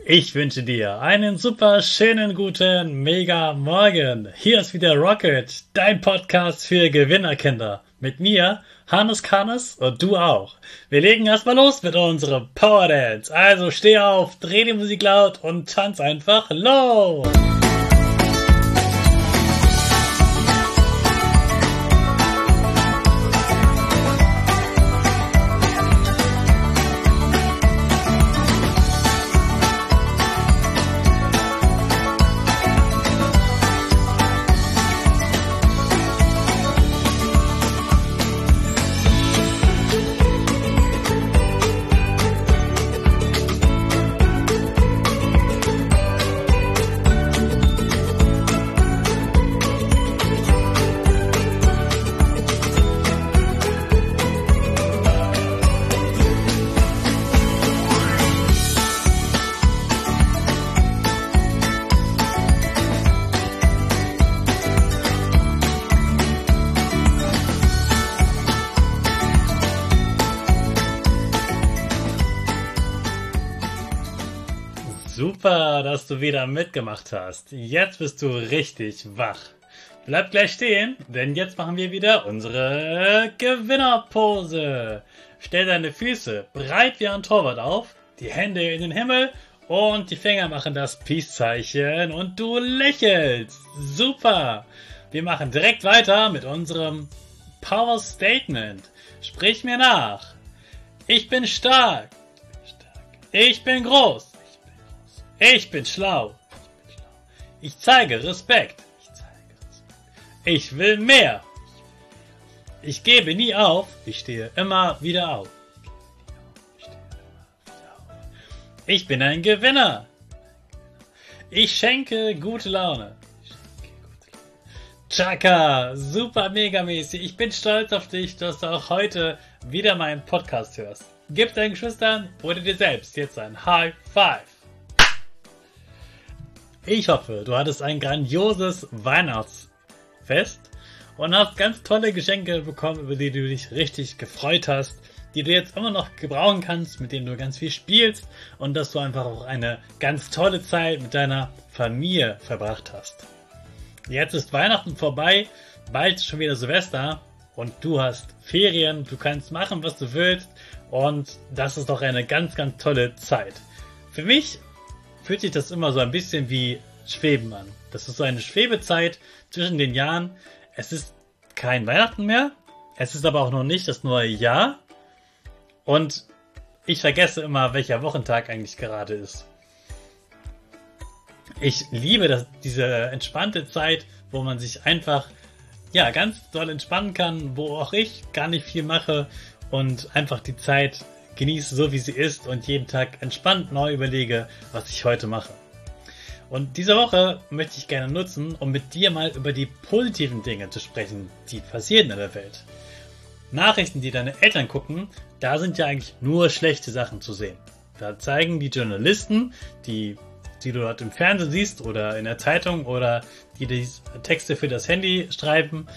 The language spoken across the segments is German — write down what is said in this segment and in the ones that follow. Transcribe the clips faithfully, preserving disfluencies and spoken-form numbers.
Ich wünsche dir einen super schönen guten Mega Morgen. Hier ist wieder Rocket, dein Podcast für Gewinnerkinder. Mit mir, Hannes Kannes und du auch. Wir legen erstmal los mit unserem Power Dance. Also steh auf, dreh die Musik laut und tanz einfach los. Super, dass du wieder mitgemacht hast. Jetzt bist du richtig wach. Bleib gleich stehen, denn jetzt machen wir wieder unsere Gewinnerpose. Stell deine Füße breit wie ein Torwart auf, die Hände in den Himmel und die Finger machen das Peace-Zeichen und du lächelst. Super. Wir machen direkt weiter mit unserem Power Statement. Sprich mir nach. Ich bin stark. Ich bin groß. Ich bin schlau. Ich zeige Respekt. Ich will mehr. Ich gebe nie auf. Ich stehe immer wieder auf. Ich bin ein Gewinner. Ich schenke gute Laune. Chaka, super megamäßig. Ich bin stolz auf dich, dass du auch heute wieder meinen Podcast hörst. Gib deinen Geschwistern oder dir selbst jetzt ein High Five. Ich hoffe, du hattest ein grandioses Weihnachtsfest und hast ganz tolle Geschenke bekommen, über die du dich richtig gefreut hast, die du jetzt immer noch gebrauchen kannst, mit denen du ganz viel spielst und dass du einfach auch eine ganz tolle Zeit mit deiner Familie verbracht hast. Jetzt ist Weihnachten vorbei, bald schon wieder Silvester und du hast Ferien, du kannst machen, was du willst und das ist doch eine ganz, ganz tolle Zeit. Für mich fühlt sich das immer so ein bisschen wie Schweben an. Das ist so eine Schwebezeit zwischen den Jahren. Es ist kein Weihnachten mehr. Es ist aber auch noch nicht das neue Jahr. Und ich vergesse immer, welcher Wochentag eigentlich gerade ist. Ich liebe das, diese entspannte Zeit, wo man sich einfach ja ganz doll entspannen kann, wo auch ich gar nicht viel mache und einfach die Zeit genieße so, wie sie ist und jeden Tag entspannt neu überlege, was ich heute mache. Und diese Woche möchte ich gerne nutzen, um mit dir mal über die positiven Dinge zu sprechen, die passieren in der Welt. Nachrichten, die deine Eltern gucken, da sind ja eigentlich nur schlechte Sachen zu sehen. Da zeigen die Journalisten, die, die du dort im Fernsehen siehst oder in der Zeitung oder die die Texte für das Handy schreiben,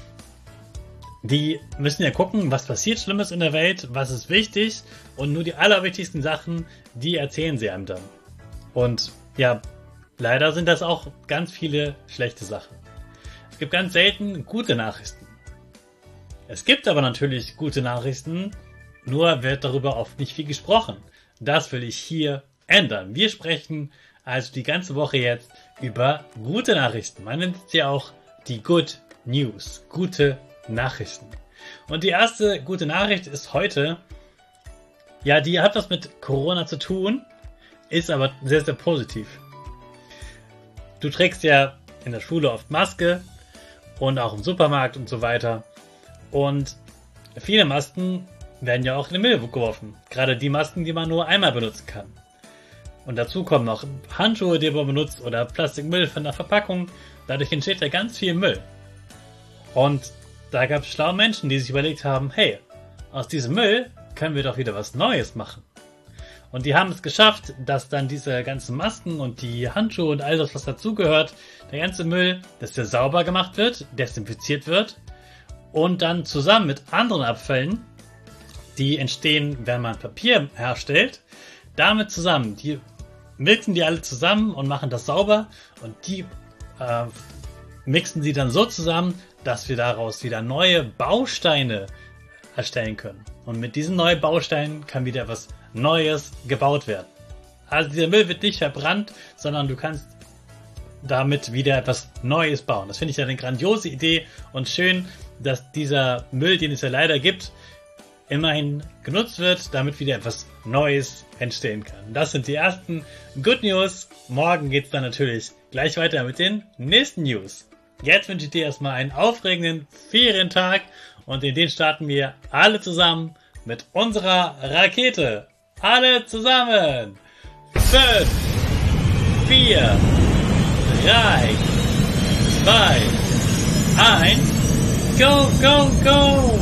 die müssen ja gucken, was passiert Schlimmes in der Welt, was ist wichtig und nur die allerwichtigsten Sachen, die erzählen sie einem dann. Und ja, leider sind das auch ganz viele schlechte Sachen. Es gibt ganz selten gute Nachrichten. Es gibt aber natürlich gute Nachrichten, nur wird darüber oft nicht viel gesprochen. Das will ich hier ändern. Wir sprechen also die ganze Woche jetzt über gute Nachrichten. Man nennt es ja auch die Good News, gute Nachrichten. Und die erste gute Nachricht ist heute, ja, die hat was mit Corona zu tun, ist aber sehr, sehr positiv. Du trägst ja in der Schule oft Maske und auch im Supermarkt und so weiter. Und viele Masken werden ja auch in den Müll geworfen. Gerade die Masken, die man nur einmal benutzen kann. Und dazu kommen noch Handschuhe, die man benutzt oder Plastikmüll von der Verpackung. Dadurch entsteht ja ganz viel Müll. Und da gab es schlaue Menschen, die sich überlegt haben, hey, aus diesem Müll können wir doch wieder was Neues machen. Und die haben es geschafft, dass dann diese ganzen Masken und die Handschuhe und all das, was dazugehört, der ganze Müll, dass der sauber gemacht wird, desinfiziert wird und dann zusammen mit anderen Abfällen, die entstehen, wenn man Papier herstellt, damit zusammen, die mixen die alle zusammen und machen das sauber und die äh, mixen sie dann so zusammen, dass wir daraus wieder neue Bausteine erstellen können. Und mit diesen neuen Bausteinen kann wieder etwas Neues gebaut werden. Also dieser Müll wird nicht verbrannt, sondern du kannst damit wieder etwas Neues bauen. Das finde ich eine grandiose Idee und schön, dass dieser Müll, den es ja leider gibt, immerhin genutzt wird, damit wieder etwas Neues entstehen kann. Das sind die ersten Good News. Morgen geht's dann natürlich gleich weiter mit den nächsten News. Jetzt wünsche ich dir erstmal einen aufregenden Ferientag und in den starten wir alle zusammen mit unserer Rakete. Alle zusammen. Fünf, vier, drei, zwei, eins, go, go, go!